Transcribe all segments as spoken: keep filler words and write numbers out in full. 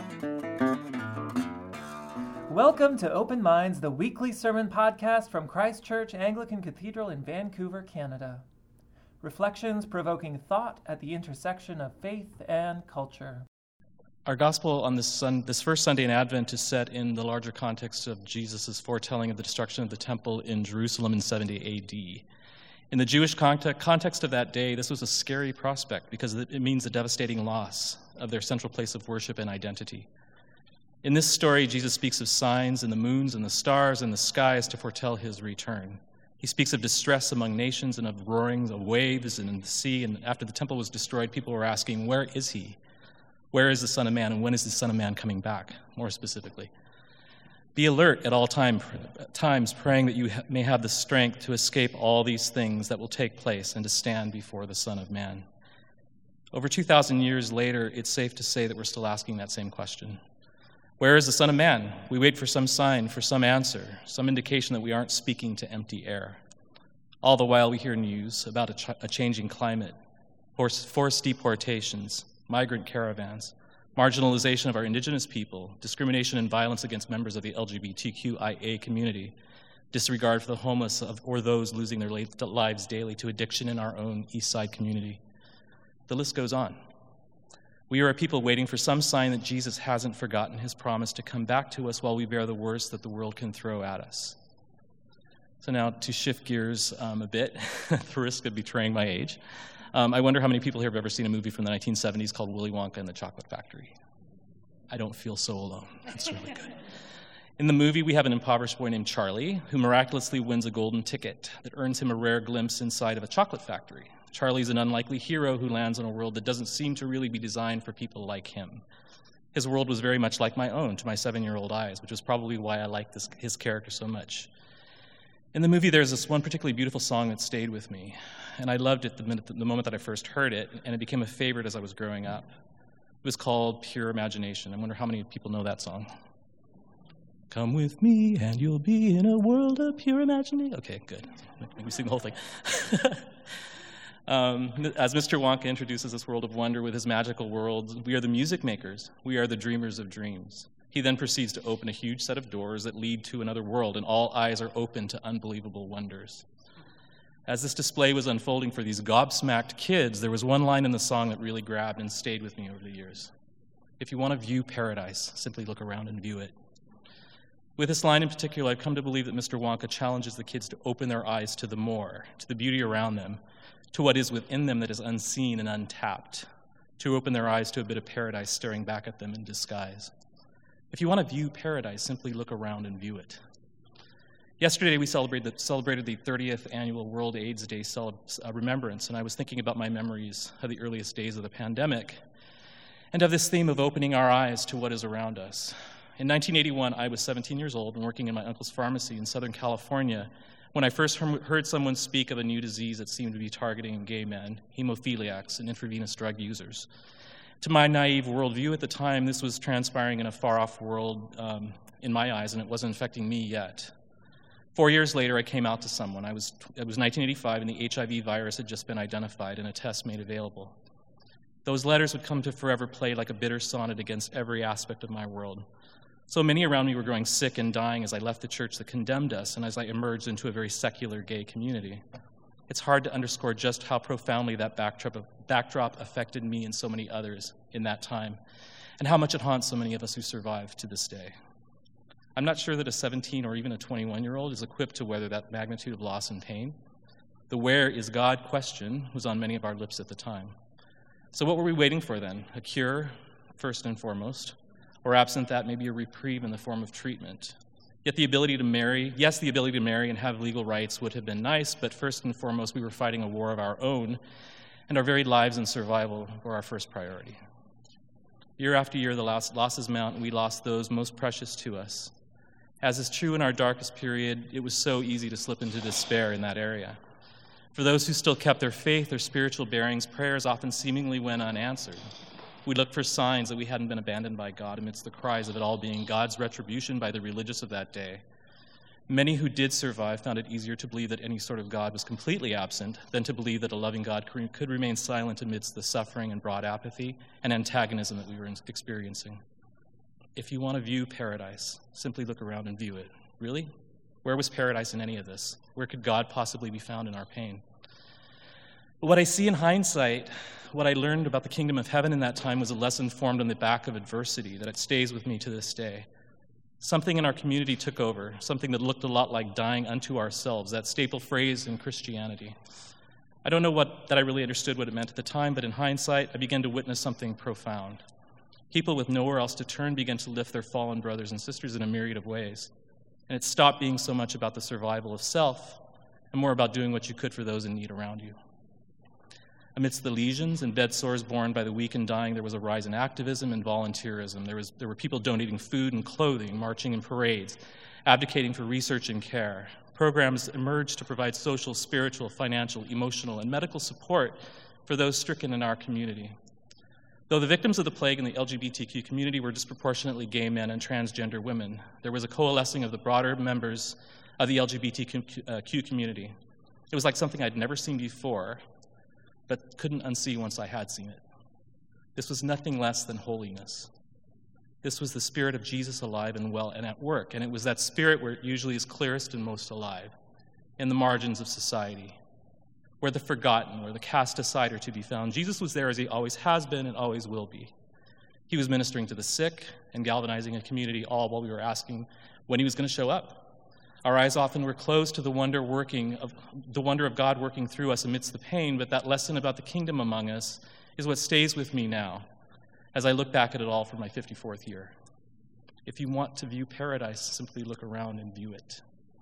Welcome to Open Minds, the weekly sermon podcast from Christ Church Anglican Cathedral in Vancouver, Canada. Reflections provoking thought at the intersection of faith and culture. Our gospel on this, sun, this first Sunday in Advent is set in the larger context of Jesus' foretelling of the destruction of the temple in Jerusalem in seventy A D. In the Jewish context, context of that day, this was a scary prospect because it means a devastating loss of their central place of worship and identity. In this story, Jesus speaks of signs in the moons and the stars and the skies to foretell his return. He speaks of distress among nations and of roarings of waves and in the sea. And after the temple was destroyed, people were asking, where is he? Where is the Son of Man? And when is the Son of Man coming back, more specifically? Be alert at all time, times, praying that you ha- may have the strength to escape all these things that will take place and to stand before the Son of Man. Over two thousand years later, it's safe to say that we're still asking that same question. Where is the Son of Man? We wait for some sign, for some answer, some indication that we aren't speaking to empty air. All the while we hear news about a, ch- a changing climate, forced, forced deportations, migrant caravans, marginalization of our indigenous people, discrimination and violence against members of the L G B T Q I A community, disregard for the homeless of, or those losing their lives daily to addiction in our own East Side community. The list goes on. We are a people waiting for some sign that Jesus hasn't forgotten his promise to come back to us while we bear the worst that the world can throw at us. So now to shift gears um, a bit, at the risk of betraying my age, um, I wonder how many people here have ever seen a movie from the nineteen seventies called Willy Wonka and the Chocolate Factory. I don't feel so alone. It's really good. In the movie, we have an impoverished boy named Charlie who miraculously wins a golden ticket that earns him a rare glimpse inside of a chocolate factory. Charlie's an unlikely hero who lands in a world that doesn't seem to really be designed for people like him. His world was very much like my own to my seven-year-old eyes, which is probably why I like this, his character so much. In the movie, there's this one particularly beautiful song that stayed with me, and I loved it the, minute, the moment that I first heard it, and it became a favorite as I was growing up. It was called Pure Imagination. I wonder how many people know that song. Come with me and you'll be in a world of pure imagination. Okay, good. Let me sing the whole thing. Um, as Mister Wonka introduces this world of wonder with his magical world, we are the music makers. We are the dreamers of dreams. He then proceeds to open a huge set of doors that lead to another world, and all eyes are open to unbelievable wonders. As this display was unfolding for these gobsmacked kids, there was one line in the song that really grabbed and stayed with me over the years. If you want to view paradise, simply look around and view it. With this line in particular, I've come to believe that Mister Wonka challenges the kids to open their eyes to the more, to the beauty around them, to what is within them that is unseen and untapped, to open their eyes to a bit of paradise staring back at them in disguise. If you want to view paradise, simply look around and view it. Yesterday, we celebrated the, celebrated the thirtieth annual World AIDS Day celeb, uh, remembrance, and I was thinking about my memories of the earliest days of the pandemic and of this theme of opening our eyes to what is around us. In nineteen eighty-one, I was seventeen years old and working in my uncle's pharmacy in Southern California when I first heard someone speak of a new disease that seemed to be targeting gay men, hemophiliacs, and intravenous drug users. To my naive worldview at the time, this was transpiring in a far-off world um, in my eyes, and it wasn't affecting me yet. Four years later, I came out to someone. I was, it was nineteen eighty-five, and the H I V virus had just been identified and a test made available. Those letters would come to forever play like a bitter sonnet against every aspect of my world. So many around me were growing sick and dying as I left the church that condemned us and as I emerged into a very secular gay community. It's hard to underscore just how profoundly that backdrop, backdrop affected me and so many others in that time, and how much it haunts so many of us who survive to this day. I'm not sure that a seventeen or even a twenty-one-year-old is equipped to weather that magnitude of loss and pain. The where is God question was on many of our lips at the time. So what were we waiting for then? A cure, first and foremost? Or absent that, maybe a reprieve in the form of treatment. Yet the ability to marry, yes, the ability to marry and have legal rights would have been nice, but first and foremost, we were fighting a war of our own, and our very lives and survival were our first priority. Year after year, the losses mount, and we lost those most precious to us. As is true in our darkest period, it was so easy to slip into despair in that area. For those who still kept their faith, their spiritual bearings, prayers often seemingly went unanswered. We looked for signs that we hadn't been abandoned by God amidst the cries of it all being God's retribution by the religious of that day. Many who did survive found it easier to believe that any sort of God was completely absent than to believe that a loving God could remain silent amidst the suffering and broad apathy and antagonism that we were experiencing. If you want to view paradise, simply look around and view it. Really? Where was paradise in any of this? Where could God possibly be found in our pain? But what I see in hindsight, what I learned about the kingdom of heaven in that time was a lesson formed on the back of adversity that it stays with me to this day. Something in our community took over, something that looked a lot like dying unto ourselves, that staple phrase in Christianity. I don't know what, that I really understood what it meant at the time, but in hindsight, I began to witness something profound. People with nowhere else to turn began to lift their fallen brothers and sisters in a myriad of ways. And it stopped being so much about the survival of self and more about doing what you could for those in need around you. Amidst the lesions and bed sores borne by the weak and dying, there was a rise in activism and volunteerism. There was, there were people donating food and clothing, marching in parades, abdicating for research and care. Programs emerged to provide social, spiritual, financial, emotional, and medical support for those stricken in our community. Though the victims of the plague in the L G B T Q community were disproportionately gay men and transgender women, there was a coalescing of the broader members of the L G B T Q community. It was like something I'd never seen before, but couldn't unsee once I had seen it. This was nothing less than holiness. This was the Spirit of Jesus alive and well and at work, and it was that Spirit where it usually is clearest and most alive, in the margins of society, where the forgotten, where the cast aside are to be found. Jesus was there as he always has been and always will be. He was ministering to the sick and galvanizing a community, all while we were asking when he was going to show up. Our eyes often were closed to the wonder working of the wonder of God working through us amidst the pain, but that lesson about the kingdom among us is what stays with me now as I look back at it all for my fifty-fourth year. If you want to view paradise, simply look around and view it.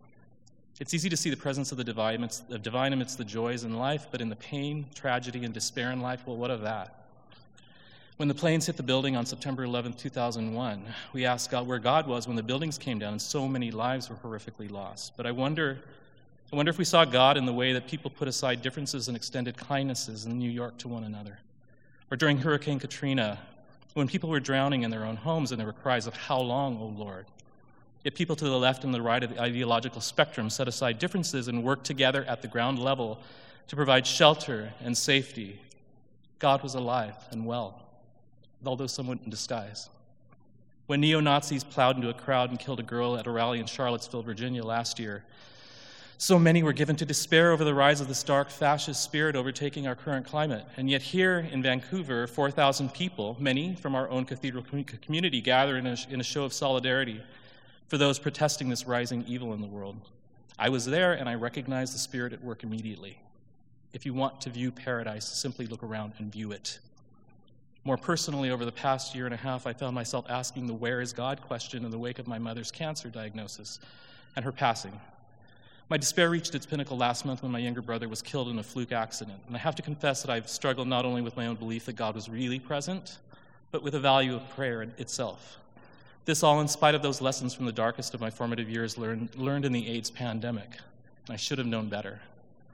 It's easy to see the presence of the divine amidst, of divine amidst the joys in life, but in the pain, tragedy, and despair in life, well, what of that? When the planes hit the building on September eleventh, two thousand one, we asked God where God was when the buildings came down and so many lives were horrifically lost. But I wonder, I wonder if we saw God in the way that people put aside differences and extended kindnesses in New York to one another. Or during Hurricane Katrina, when people were drowning in their own homes and there were cries of, "How long, O Lord?" Yet people to the left and the right of the ideological spectrum set aside differences and worked together at the ground level to provide shelter and safety. God was alive and well, although somewhat in disguise. When neo-Nazis plowed into a crowd and killed a girl at a rally in Charlottesville, Virginia last year, so many were given to despair over the rise of this dark fascist spirit overtaking our current climate. And yet here in Vancouver, four thousand people, many from our own cathedral community, gather in a, in a show of solidarity for those protesting this rising evil in the world. I was there and I recognized the spirit at work immediately. If you want to view paradise, simply look around and view it. More personally, over the past year and a half, I found myself asking the "where is God" question in the wake of my mother's cancer diagnosis and her passing. My despair reached its pinnacle last month when my younger brother was killed in a fluke accident. And I have to confess that I've struggled not only with my own belief that God was really present, but with the value of prayer itself. This all in spite of those lessons from the darkest of my formative years learned, learned in the AIDS pandemic. And I should have known better.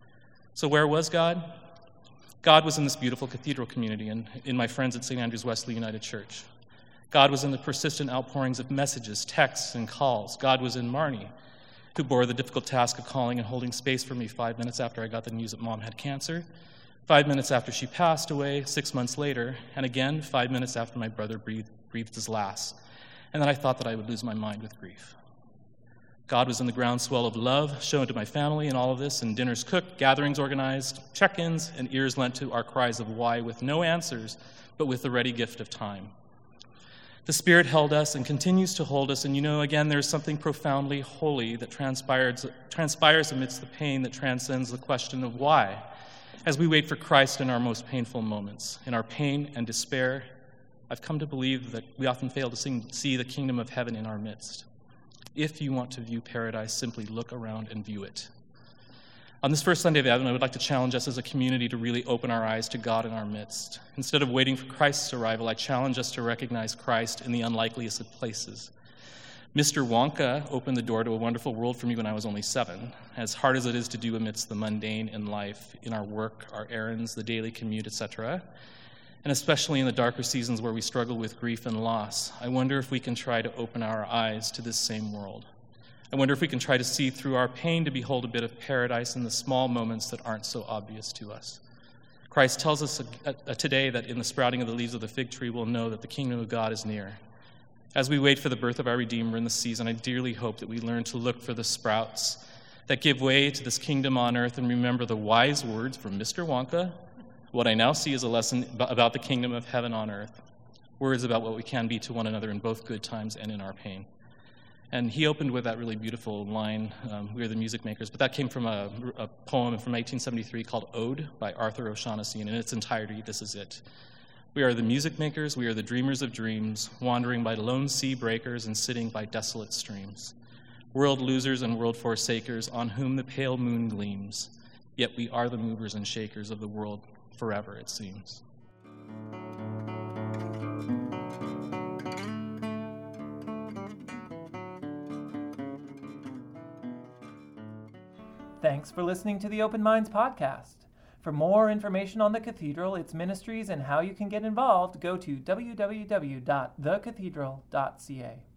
So where was God? God was in this beautiful cathedral community and in my friends at Saint Andrew's Wesley United Church. God was in the persistent outpourings of messages, texts, and calls. God was in Marnie, who bore the difficult task of calling and holding space for me five minutes after I got the news that Mom had cancer, five minutes after she passed away, six months later, and again, five minutes after my brother breathed, breathed his last. And then I thought that I would lose my mind with grief. God was in the groundswell of love shown to my family in all of this, and dinners cooked, gatherings organized, check-ins, and ears lent to our cries of why with no answers, but with the ready gift of time. The Spirit held us and continues to hold us, and you know, again, there's something profoundly holy that transpires, transpires amidst the pain that transcends the question of why, as we wait for Christ in our most painful moments. In our pain and despair, I've come to believe that we often fail to see the kingdom of heaven in our midst. If you want to view paradise, simply look around and view it. On this first Sunday of Advent, I would like to challenge us as a community to really open our eyes to God in our midst. Instead of waiting for Christ's arrival, I challenge us to recognize Christ in the unlikeliest of places. Mister Wonka opened the door to a wonderful world for me when I was only seven. As hard as it is to do amidst the mundane in life, in our work, our errands, the daily commute, et cetera, and especially in the darker seasons where we struggle with grief and loss, I wonder if we can try to open our eyes to this same world. I wonder if we can try to see through our pain to behold a bit of paradise in the small moments that aren't so obvious to us. Christ tells us uh, uh, today that in the sprouting of the leaves of the fig tree we'll know that the kingdom of God is near. As we wait for the birth of our Redeemer in the season, I dearly hope that we learn to look for the sprouts that give way to this kingdom on earth and remember the wise words from Mister Wonka. What I now see is a lesson about the kingdom of heaven on earth, words about what we can be to one another in both good times and in our pain. And he opened with that really beautiful line, um, we are the music makers, but that came from a, a poem from eighteen seventy-three called Ode by Arthur O'Shaughnessy, and in its entirety, this is it. We are the music makers, we are the dreamers of dreams, wandering by lone sea breakers and sitting by desolate streams. World losers and world forsakers, on whom the pale moon gleams, yet we are the movers and shakers of the world forever, it seems. Thanks for listening to the Open Minds podcast. For more information on the Cathedral, its ministries, and how you can get involved, go to w w w dot the cathedral dot c a.